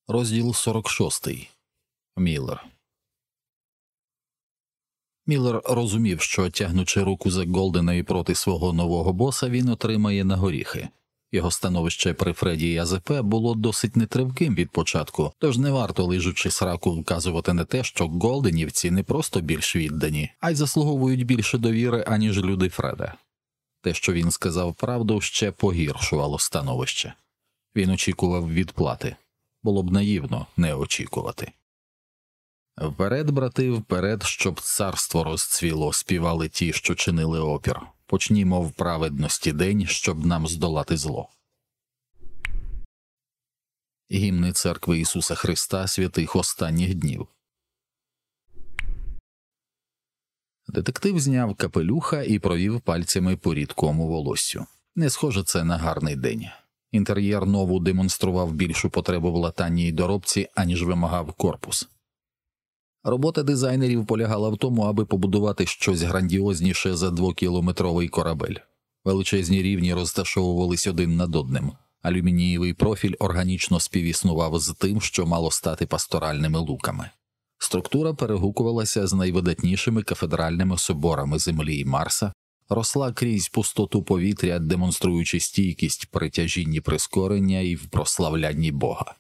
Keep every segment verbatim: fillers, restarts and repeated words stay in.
Розділ сорок шостий. Міллер. Міллер розумів, що, тягнучи руку за Голдена проти свого нового боса, він отримає на горіхи. Його становище при Фредді і АЗП було досить нетривким від початку, тож не варто, лижучи сраку, вказувати на те, що голденівці не просто більш віддані, а й заслуговують більше довіри, аніж люди Фреда. Те, що він сказав правду, ще погіршувало становище. Він очікував відплати. Було б наївно не очікувати. «Вперед, брати, вперед, щоб царство розцвіло», співали ті, що чинили опір. «Почнімо в праведності день, щоб нам здолати зло». Гімни Церкви Ісуса Христа святих останніх днів. Детектив зняв капелюха і провів пальцями по рідкому волоссю. Не схоже це на гарний день. Інтер'єр нову демонстрував більшу потребу в латанні й доробці, аніж вимагав корпус. Робота дизайнерів полягала в тому, аби побудувати щось грандіозніше за двокілометровий корабель. Величезні рівні розташовувались один над одним. Алюмінієвий профіль органічно співіснував з тим, що мало стати пасторальними луками. Структура перегукувалася з найвидатнішими кафедральними соборами Землі і Марса, росла крізь пустоту повітря, демонструючи стійкість при тяжінні прискорення і в прославлянні Бога.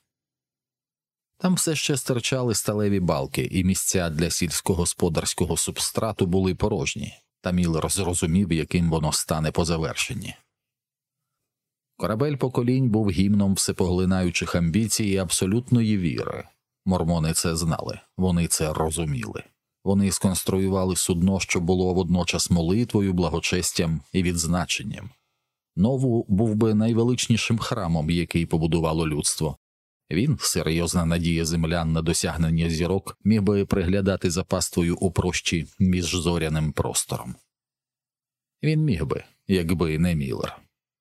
Там все ще стирчали сталеві балки, і місця для сільськогосподарського субстрату були порожні, та Міллер зрозумів, яким воно стане по завершенні. Корабель поколінь був гімном всепоглинаючих амбіцій і абсолютної віри. Мормони це знали, вони це розуміли. Вони сконструювали судно, що було водночас молитвою, благочестям і відзначенням. Нову був би найвеличнішим храмом, який побудувало людство. Він, серйозна надія землян на досягнення зірок, міг би приглядати за паствою у прощі між зоряним простором. Він міг би, якби не Міллер.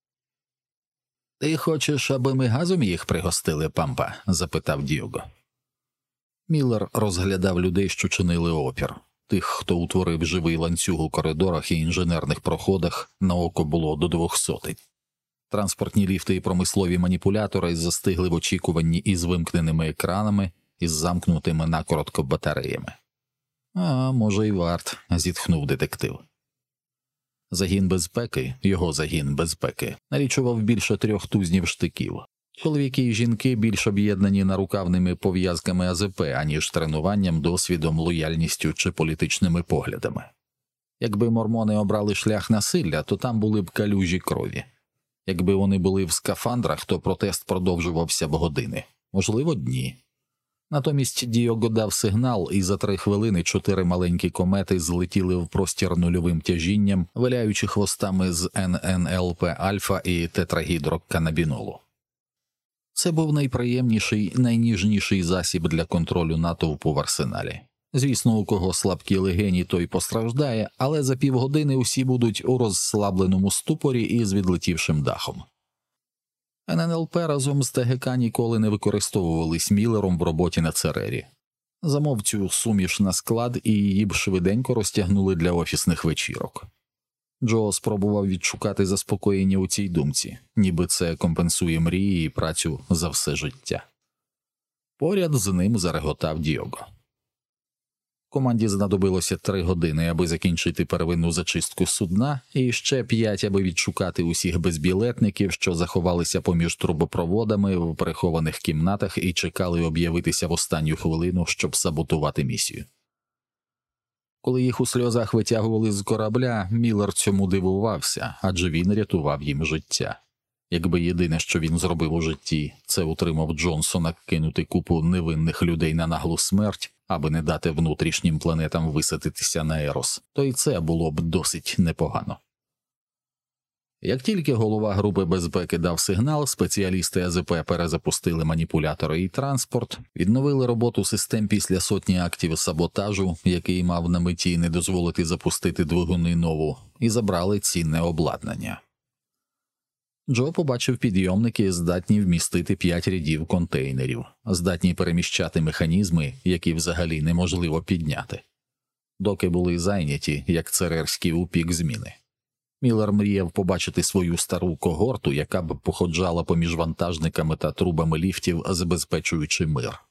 «Ти хочеш, аби ми газом їх пригостили, Пампа?» – запитав Діого. Міллер розглядав людей, що чинили опір. Тих, хто утворив живий ланцюг у коридорах і інженерних проходах, на око було до двох сотень. Транспортні ліфти і промислові маніпулятори застигли в очікуванні із вимкненими екранами, із замкнутими накоротко батареями. «А, може, й варт», – зітхнув детектив. Загін безпеки, його загін безпеки, налічував більше трьох тузнів штиків. Чоловіки і жінки більш об'єднані нарукавними пов'язками АЗП, аніж тренуванням, досвідом, лояльністю чи політичними поглядами. Якби мормони обрали шлях насилля, то там були б калюжі крові. Якби вони були в скафандрах, то протест продовжувався б години. Можливо, дні. Натомість Діого дав сигнал, і за три хвилини чотири маленькі комети злетіли в простір нульовим тяжінням, виляючи хвостами з ен ен ел пе альфа і тетрагідроканабінолу. Це був найприємніший, найніжніший засіб для контролю натовпу в арсеналі. Звісно, у кого слабкі легені, той постраждає, але за півгодини усі будуть у розслабленому ступорі і з відлетівшим дахом. ен ен ел пе разом з те ге ка ніколи не використовувались Міллером в роботі на Церері. Замов цю суміш на склад, і її б швиденько розтягнули для офісних вечірок. Джо спробував відшукати заспокоєння у цій думці, ніби це компенсує мрії і працю за все життя. Поряд з ним зареготав Діого. Команді знадобилося три години, аби закінчити первинну зачистку судна, і ще п'ять, аби відшукати усіх безбілетників, що заховалися поміж трубопроводами в прихованих кімнатах і чекали об'явитися в останню хвилину, щоб саботувати місію. Коли їх у сльозах витягували з корабля, Міллер цьому дивувався, адже він рятував їм життя. Якби єдине, що він зробив у житті, це утримав Джонсона кинути купу невинних людей на наглу смерть, аби не дати внутрішнім планетам висадитися на Ерос, то і це було б досить непогано. Як тільки голова групи безпеки дав сигнал, спеціалісти АЗП перезапустили маніпулятори і транспорт, відновили роботу систем після сотні актів саботажу, який мав на меті не дозволити запустити двигуни нову, і забрали цінне обладнання. Джо побачив підйомники, здатні вмістити п'ять рядів контейнерів, здатні переміщати механізми, які взагалі неможливо підняти. Доки були зайняті, як церерські у пік зміни. Міллер мріяв побачити свою стару когорту, яка б походжала поміж вантажниками та трубами ліфтів, забезпечуючи мир.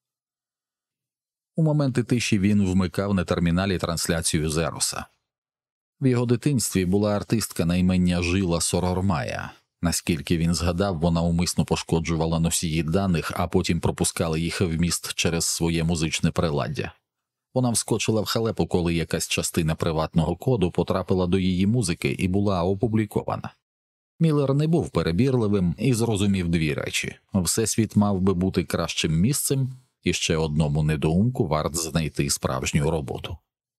У моменти тиші він вмикав на терміналі трансляцію з Ероса. В його дитинстві була артистка на ім'я Жила Сорормая. Наскільки він згадав, вона умисно пошкоджувала носії даних, а потім пропускала їх в міст через своє музичне приладдя. Вона вскочила в халепу, коли якась частина приватного коду потрапила до її музики і була опублікована. Міллер не був перебірливим і зрозумів дві речі. Всесвіт мав би бути кращим місцем, і ще одному недоумку варт знайти справжню роботу.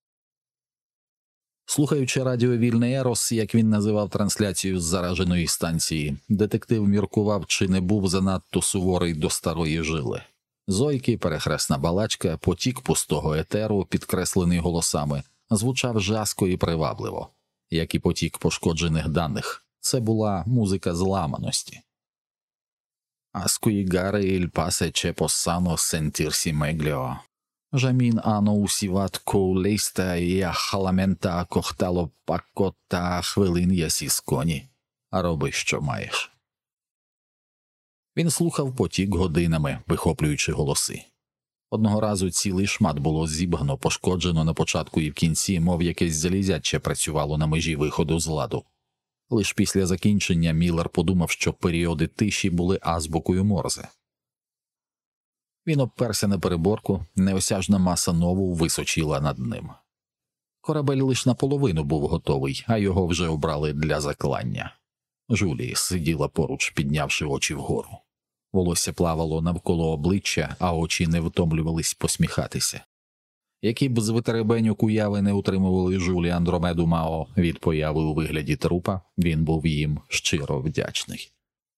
Слухаючи радіо «Вільний Ерос», як він називав трансляцію з зараженої станції, детектив міркував, чи не був занадто суворий до старої Жили. Зойки, перехресна балачка, потік пустого етеру, підкреслений голосами, звучав жаско і привабливо. Як і потік пошкоджених даних, це була музика зламаності. «Аскуїгари іль пасе че поссано сентірсі мегліо». Жамін ано усіват коулейста і халамента кохтало пако та хвилин ясісконі. А роби, що маєш. Він слухав потік годинами, вихоплюючи голоси. Одного разу цілий шмат було зібгано, пошкоджено на початку і в кінці, мов якесь залізяче працювало на межі виходу з ладу. Лиш після закінчення Міллер подумав, що періоди тиші були азбукою Морзе. Він обперся на переборку, неосяжна маса нову височила над ним. Корабель лиш наполовину був готовий, а його вже обрали для заклання. Жулі сиділа поруч, піднявши очі вгору. Волосся плавало навколо обличчя, а очі не втомлювались посміхатися. Які б з витеребеньок уяви не утримували Жулі Андромеду Мао від появи у вигляді трупа, він був їм щиро вдячний.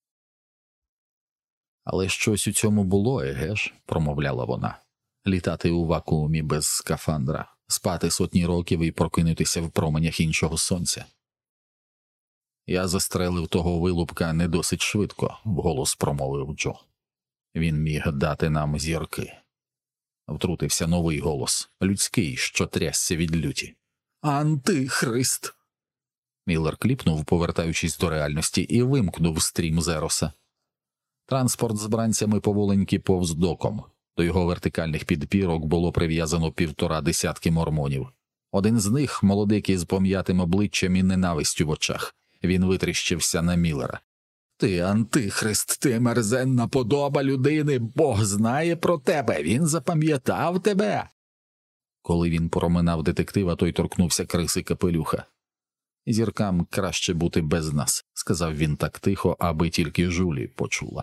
«Але щось у цьому було, еге ж?» – промовляла вона. «Літати у вакуумі без скафандра, спати сотні років і прокинутися в променях іншого сонця». «Я застрелив того вилупка не досить швидко», – вголос промовив Джо. «Він міг дати нам зірки». Втрутився новий голос, людський, що трясся від люті. «Антихрист!» Міллер кліпнув, повертаючись до реальності, і вимкнув стрім з Ероса. Транспорт з бранцями поволеньки повз доком. До його вертикальних підпірок було прив'язано півтора десятки мормонів. Один з них, молодик із пом'ятим обличчям і ненавистю в очах. Він витріщився на Міллера. «Ти антихрист, ти мерзенна подоба людини, Бог знає про тебе, він запам'ятав тебе!» Коли він проминав детектива, той торкнувся криси капелюха. «Зіркам краще бути без нас», – сказав він так тихо, аби тільки Жулі почула.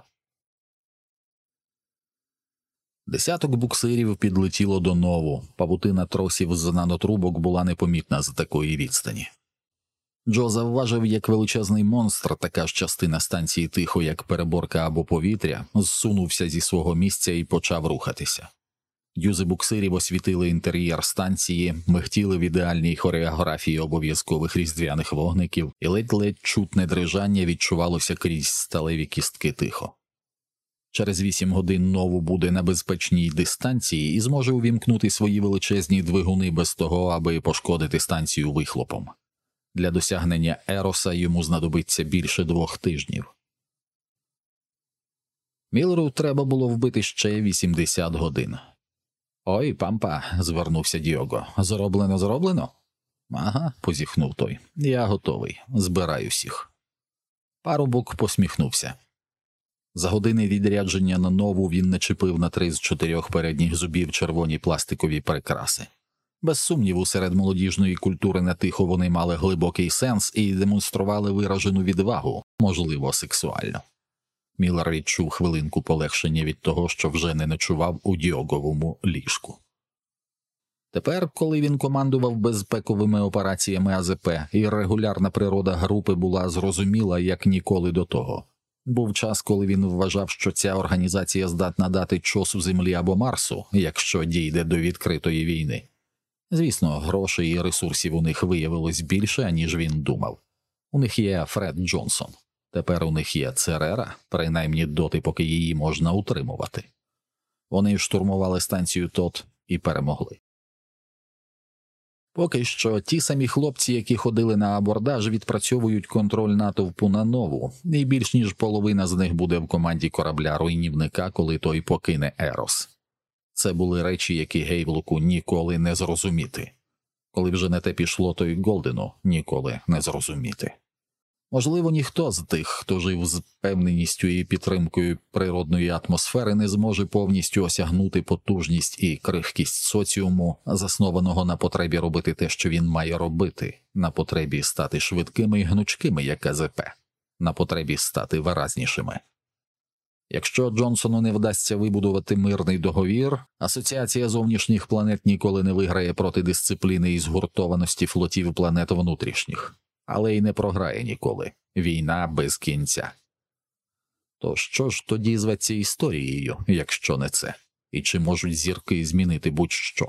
Десяток буксирів підлетіло до Нову, павутина тросів з нанотрубок була непомітна з такої відстані. Джо завважив, як величезний монстр, така ж частина станції тихо, як переборка або повітря, зсунувся зі свого місця і почав рухатися. Дюзи буксирів освітили інтер'єр станції, михтіли в ідеальній хореографії обов'язкових різдвяних вогників, і ледь-ледь чутне дрижання відчувалося крізь сталеві кістки тихо. Через вісім годин Нову буде на безпечній дистанції і зможе увімкнути свої величезні двигуни без того, аби пошкодити станцію вихлопом. Для досягнення Ероса йому знадобиться більше двох тижнів. Міллеру треба було вбити ще вісімдесят годин. «Ой, пампа», – звернувся Діого, – «зроблено, зроблено?» «Ага», – позіхнув той, – «я готовий, збираю всіх». Парубок посміхнувся. За години відрядження на Нову він начепив на три з чотирьох передніх зубів червоні пластикові прикраси. Без сумніву, серед молодіжної культури на тихо вони мали глибокий сенс і демонстрували виражену відвагу, можливо, сексуально. Міллер відчув хвилинку полегшення від того, що вже не ночував у Діоговому ліжку. Тепер, коли він командував безпековими операціями А З П, і регулярна природа групи була зрозуміла, як ніколи до того. Був час, коли він вважав, що ця організація здатна дати чосу Землі або Марсу, якщо дійде до відкритої війни. Звісно, грошей і ресурсів у них виявилось більше, ніж він думав. У них є Фред Джонсон. Тепер у них є Церера, принаймні доти, поки її можна утримувати. Вони штурмували станцію Тот і перемогли. Поки що ті самі хлопці, які ходили на абордаж, відпрацьовують контроль натовпу на нову, і більш ніж половина з них буде в команді корабля-руйнівника, коли той покине Ерос. Це були речі, які Гейвлоку ніколи не зрозуміти. Коли вже не те пішло, то й Голдену ніколи не зрозуміти. Можливо, ніхто з тих, хто жив з впевненістю і підтримкою природної атмосфери, не зможе повністю осягнути потужність і крихкість соціуму, заснованого на потребі робити те, що він має робити, на потребі стати швидкими і гнучкими, як КЗП, на потребі стати виразнішими. Якщо Джонсону не вдасться вибудувати мирний договір, Асоціація зовнішніх планет ніколи не виграє проти дисципліни і згуртованості флотів планет внутрішніх, але й не програє ніколи. Війна без кінця. То що ж тоді зветься історією, якщо не це? І чи можуть зірки змінити будь-що?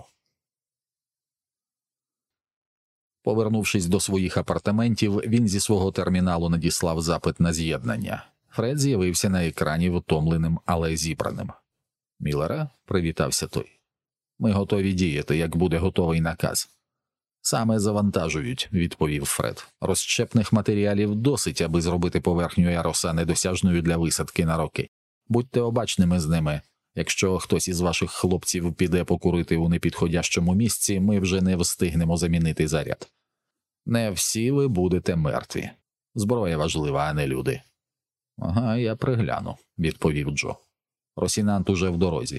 Повернувшись до своїх апартаментів, він зі свого терміналу надіслав запит на з'єднання. Фред з'явився на екрані втомленим, але зібраним. «Міллера?» – привітався той. «Ми готові діяти, як буде готовий наказ». «Саме завантажують», – відповів Фред. «Розщепних матеріалів досить, аби зробити поверхню Ероса недосяжною для висадки на роки. Будьте обачними з ними. Якщо хтось із ваших хлопців піде покурити у непідходящому місці, ми вже не встигнемо замінити заряд. Не всі ви будете мертві. Зброя важлива, а не люди». «Ага, я пригляну», – відповів Джо. «Росінант уже в дорозі».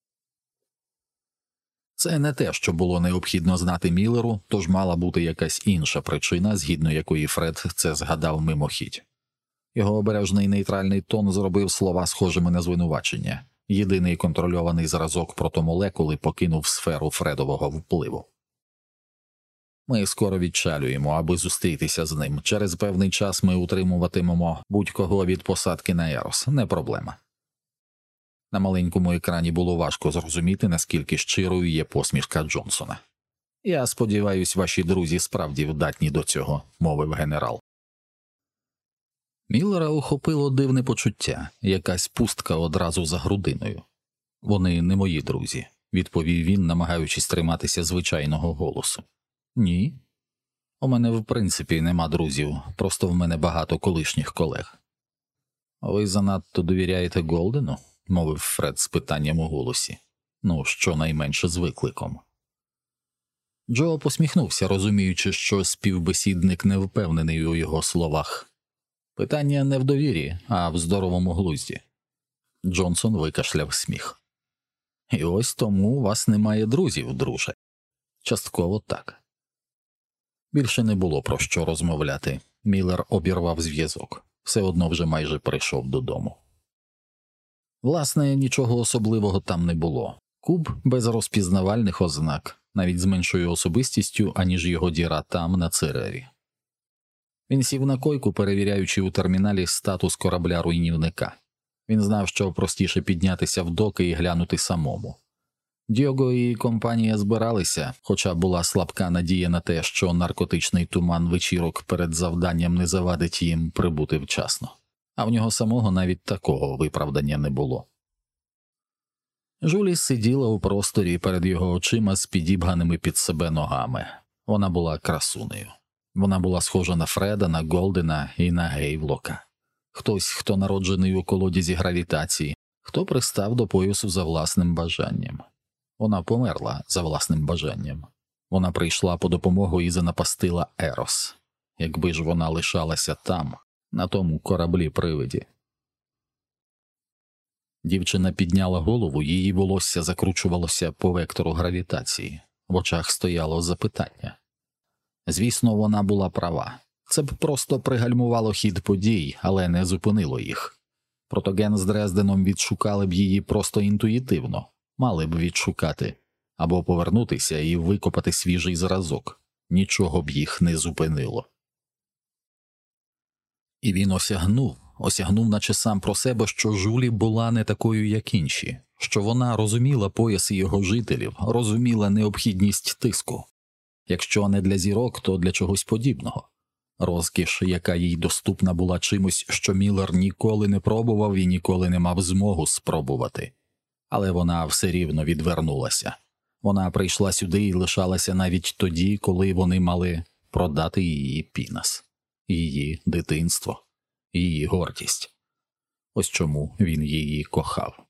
Це не те, що було необхідно знати Міллеру, тож мала бути якась інша причина, згідно якої Фред це згадав мимохідь. Його обережний нейтральний тон зробив слова схожими на звинувачення. Єдиний контрольований зразок протомолекули покинув сферу Фредового впливу. «Ми скоро відчалюємо, аби зустрітися з ним. Через певний час ми утримуватимемо будь-кого від посадки на Ерос. Не проблема». На маленькому екрані було важко зрозуміти, наскільки щирою є посмішка Джонсона. «Я сподіваюсь, ваші друзі справді вдатні до цього», – мовив генерал. Міллера охопило дивне почуття, якась пустка одразу за грудиною. «Вони не мої друзі», – відповів він, намагаючись триматися звичайного голосу. «Ні. У мене в принципі нема друзів, просто в мене багато колишніх колег». «Ви занадто довіряєте Голдену?» – мовив Фред з питанням у голосі. «Ну, щонайменше з викликом». Джо посміхнувся, розуміючи, що співбесідник не впевнений у його словах. «Питання не в довірі, а в здоровому глузді». Джонсон викашляв сміх. «І ось тому у вас немає друзів, друже». «Частково так». Більше не було про що розмовляти. Міллер обірвав зв'язок. Все одно вже майже прийшов додому. Власне, нічого особливого там не було. Куб без розпізнавальних ознак, навіть з меншою особистістю, аніж його діра там, на Церері. Він сів на койку, перевіряючи у терміналі статус корабля-руйнівника. Він знав, що простіше піднятися в доки і глянути самому. Діого і компанія збиралися, хоча була слабка надія на те, що наркотичний туман вечірок перед завданням не завадить їм прибути вчасно. А в нього самого навіть такого виправдання не було. Жулі сиділа у просторі перед його очима з підібганими під себе ногами. Вона була красунею. Вона була схожа на Фреда, на Голдена і на Гейвлока. Хтось, хто народжений у колодязі гравітації, хто пристав до поясу за власним бажанням. Вона померла за власним бажанням. Вона прийшла по допомогу і занапастила Ерос. Якби ж вона лишалася там, на тому кораблі-привиді. Дівчина підняла голову, її волосся закручувалося по вектору гравітації. В очах стояло запитання. Звісно, вона була права. Це б просто пригальмувало хід подій, але не зупинило їх. Протоген з Дрезденом відшукали б її просто інтуїтивно. Мали б відшукати. Або повернутися і викопати свіжий зразок. Нічого б їх не зупинило. І він осягнув, осягнув наче сам про себе, що Жулі була не такою, як інші, що вона розуміла пояс його жителів, розуміла необхідність тиску. Якщо не для зірок, то для чогось подібного. Розкіш, яка їй доступна, була чимось, що Міллер ніколи не пробував і ніколи не мав змогу спробувати. Але вона все рівно відвернулася. Вона прийшла сюди і лишалася навіть тоді, коли вони мали продати її пінас, її дитинство, її гордість. Ось чому він її кохав.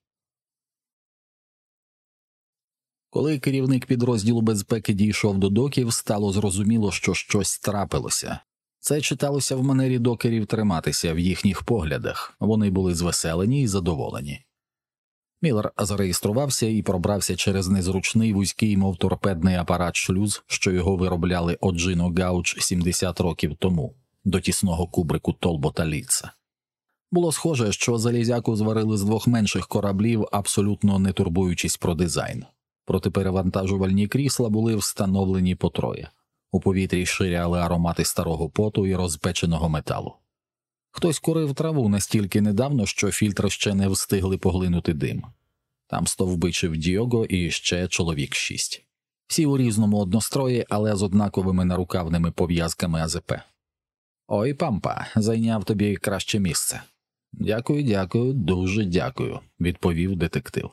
Коли керівник підрозділу безпеки дійшов до доків, стало зрозуміло, що щось трапилося. Це читалося в манері докерів триматися в їхніх поглядах, вони були звеселені і задоволені. Міллер зареєструвався і пробрався через незручний вузький, мов торпедний апарат шлюз, що його виробляли Оджино Гауч сімдесят років тому, до тісного кубрику Толбота Літса. Було схоже, що залізяку зварили з двох менших кораблів, абсолютно не турбуючись про дизайн. Протиперевантажувальні крісла були встановлені по троє. У повітрі ширяли аромати старого поту і розпеченого металу. Хтось курив траву настільки недавно, що фільтри ще не встигли поглинути дим. Там стовбичив Діого і ще чоловік шість. Всі у різному однострої, але з однаковими нарукавними пов'язками А З П. «Ой, Пампа, зайняв тобі краще місце». «Дякую, дякую, дуже дякую», – відповів детектив.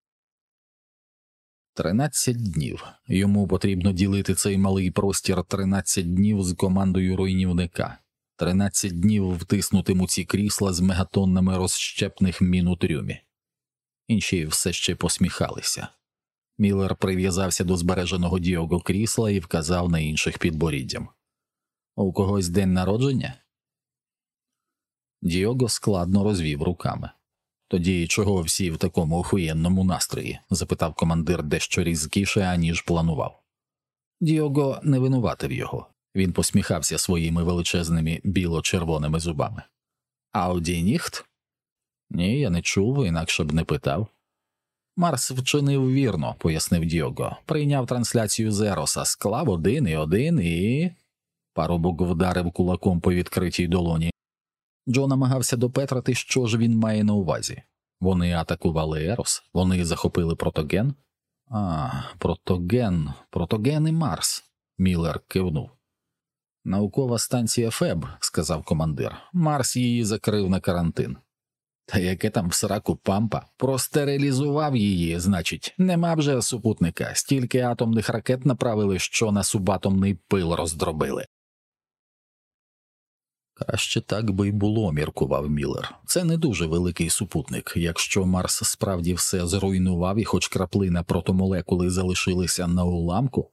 Тринадцять днів. Йому потрібно ділити цей малий простір тринадцять днів з командою руйнівника. Тринадцять днів втиснутим у ці крісла з мегатоннами розщепних мін у трюмі. Інші все ще посміхалися. Міллер прив'язався до збереженого Діого крісла і вказав на інших підборіддям. «У когось день народження?» Діого складно розвів руками. «Тоді чого всі в такому охуєнному настрої?» – запитав командир дещо різкіше, аніж планував. Діого не винуватив його. Він посміхався своїми величезними біло-червоними зубами. «Ауді ніхт?» «Ні, я не чув, інакше б не питав». «Марс вчинив вірно», – пояснив Діого. «Прийняв трансляцію з Ероса, склав один і один і...» Парубок вдарив кулаком по відкритій долоні. Джо намагався допетрити, що ж він має на увазі. Вони атакували Ерос? Вони захопили Протоген? «А, Протоген, Протоген і Марс», – Міллер кивнув. «Наукова станція Феб», – сказав командир. «Марс її закрив на карантин». «Та яке там в сраку Пампа? Простерилізував її, значить. Нема вже супутника. Стільки атомних ракет направили, що на субатомний пил роздробили». «Краще так би й було», – міркував Міллер. «Це не дуже великий супутник. Якщо Марс справді все зруйнував і хоч краплина протомолекули залишилися на уламку...»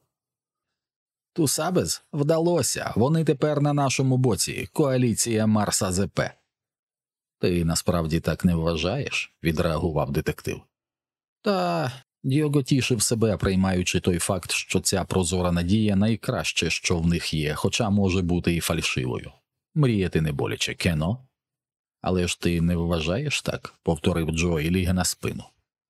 «Тусабез? Вдалося. Вони тепер на нашому боці. Коаліція Марс-А З П». «Ти насправді так не вважаєш?» – відреагував детектив. «Та...» – Діого тішив себе, приймаючи той факт, що ця прозора надія найкраще, що в них є, хоча може бути і фальшивою. Мріяти не боляче, кено. «Але ж ти не вважаєш так?» – повторив Джо і ліг на спину.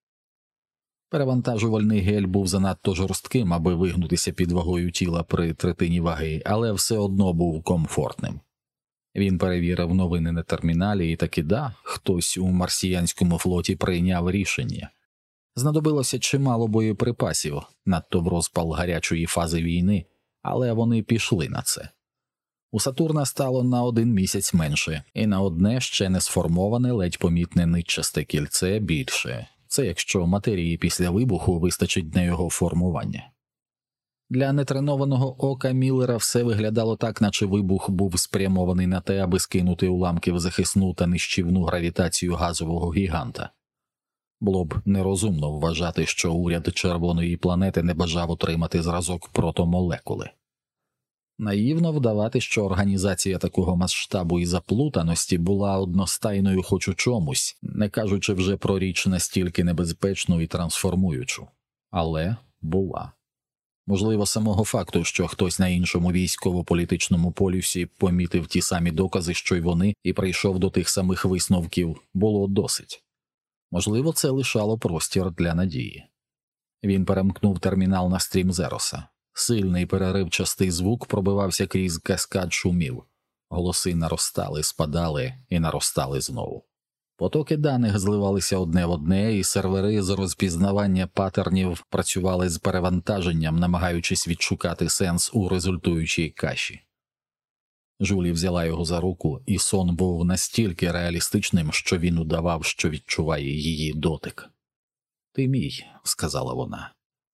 Перевантажувальний гель був занадто жорстким, аби вигнутися під вагою тіла при третині ваги, але все одно був комфортним. Він перевірив новини на терміналі і таки да, хтось у марсіянському флоті прийняв рішення. Знадобилося чимало боєприпасів, надто в розпал гарячої фази війни, але вони пішли на це. У Сатурна стало на один місяць менше, і на одне ще не сформоване ледь помітне нитчасте кільце більше. Це якщо матерії після вибуху вистачить на його формування. Для нетренованого ока Міллера все виглядало так, наче вибух був спрямований на те, аби скинути уламки в захисну та нищівну гравітацію газового гіганта. Було б нерозумно вважати, що уряд Червоної планети не бажав отримати зразок протомолекули. Наївно вдавати, що організація такого масштабу і заплутаності була одностайною хоч у чомусь, не кажучи вже про річ настільки небезпечну і трансформуючу. Але була. Можливо, самого факту, що хтось на іншому військово-політичному полюсі помітив ті самі докази, що й вони, і прийшов до тих самих висновків, було досить. Можливо, це лишало простір для надії. Він перемкнув термінал на стрім Зероса. Сильний переривчастий звук пробивався крізь каскад шумів. Голоси наростали, спадали і наростали знову. Потоки даних зливалися одне в одне, і сервери з розпізнавання паттернів працювали з перевантаженням, намагаючись відшукати сенс у результуючій каші. Жулі взяла його за руку, і сон був настільки реалістичним, що він удавав, що відчуває її дотик. «Ти мій», – сказала вона.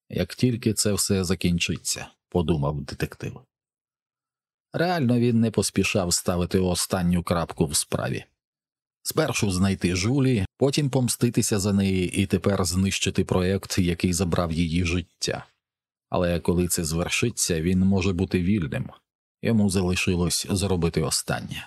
Як тільки це все закінчиться, подумав детектив. Реально він не поспішав ставити останню крапку в справі. Спершу знайти Жулі, потім помститися за неї і тепер знищити проєкт, який забрав її життя. Але коли це звершиться, він може бути вільним. Йому залишилось зробити останнє.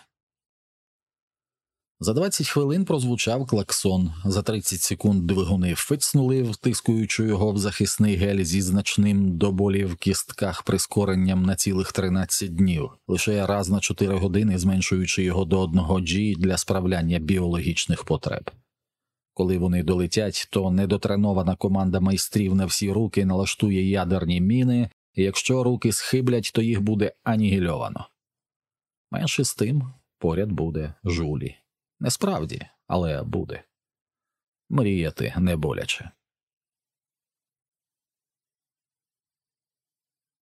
За двадцять хвилин прозвучав клаксон, за тридцять секунд двигуни фицнули, втискуючи його в захисний гель зі значним до болі в кістках прискоренням на цілих тринадцять днів, лише раз на чотири години зменшуючи його до одного джі для справляння біологічних потреб. Коли вони долетять, то недотренована команда майстрів на всі руки налаштує ядерні міни, і якщо руки схиблять, то їх буде анігільовано. Менше з тим, поряд буде Жулі. Не справді, але буде. Мріяти не боляче.